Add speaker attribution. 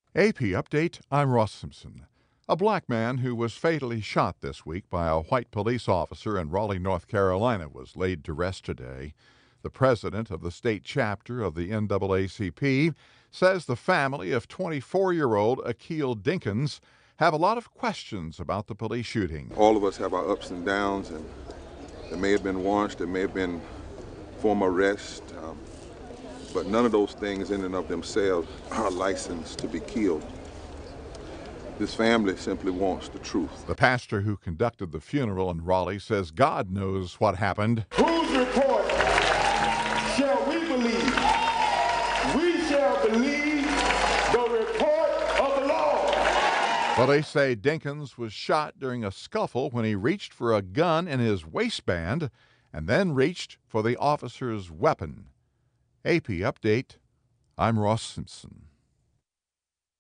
Speaker 1: AP Update, I'm Ross Simpson. A black man who was fatally shot this week by a white police officer in Raleigh, North Carolina, was laid to rest today. The president of the state chapter of the NAACP says the family of 24-year-old Akil Dinkins have a lot of questions about the police shooting.
Speaker 2: All of us have our ups and downs, and there may have been warrants, there may have been formal arrest, but none of those things in and of themselves are licensed to be killed. This family simply wants the truth.
Speaker 1: The pastor who conducted the funeral in Raleigh says God knows what happened.
Speaker 3: Whose report shall we believe? We shall believe the report of the Lord.
Speaker 1: Police say Dinkins was shot during a scuffle when he reached for a gun in his waistband and then reached for the officer's weapon. AP Update, I'm Ross Simpson.